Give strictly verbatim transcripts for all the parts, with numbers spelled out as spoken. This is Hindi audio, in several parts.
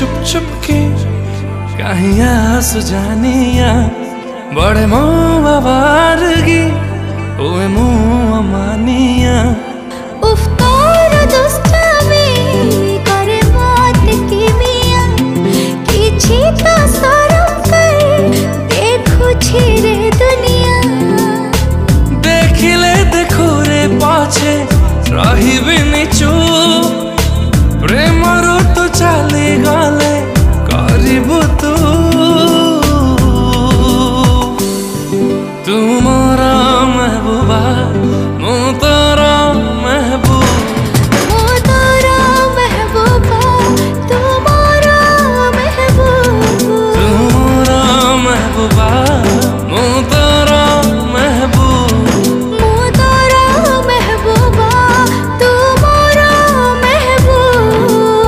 चुप चुप के कहीं आस जानिया बड़े मुँह बारगी ओए मुँह मानिया उफ तोर दुष्टामी करे मत की मिया किछि तो शरम कर देखु छी रे दुनिया देखिले देखो रे पाछे रही बिनी चुप प्रेम ऋतु चली गले करिबु तू तुमरा महबूबा मु तोरा महबूब मु तोरा महबूबा तुम्हारा महबूब तुमरा महबूबा मु तोरा महबूब मु तोरा महबूबा तुम्हारा महबूब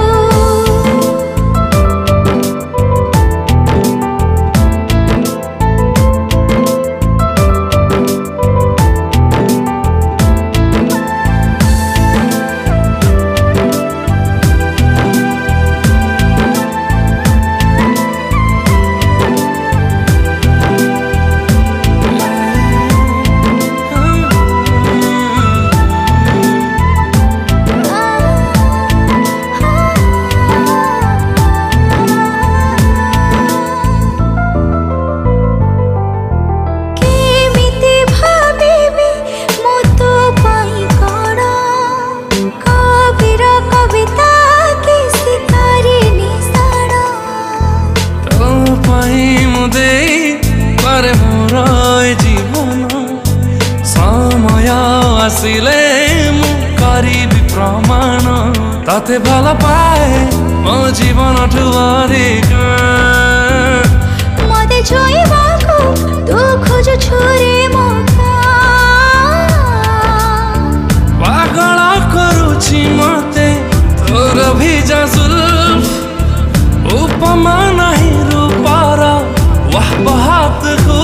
आसिले मु करिबी प्रमाण ताते भल पाए मो जीवन ठुआरिक मते छोइबाको तू खोज छोरे मौका पागल करुछि मते तोर भिजा जुल्फ उपमा नाही रूपार वाह बहात को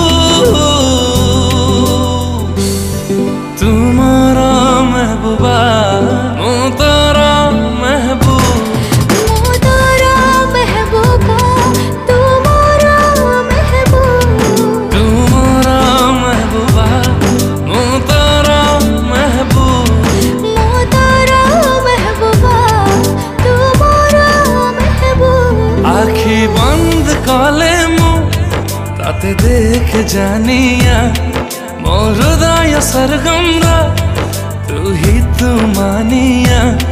तुम्हारा महबूबा मु तोरा महबूब मु तोरा महबूबा तुम्हारा महबूब तुम्हारा महबूबा मु तोरा महबूब मु तोरा महबूबा तुम्हारा महबूब आखि बंद कले मु ताते देख जानिया मोर हृदय सरगम तू ही तू मानिया।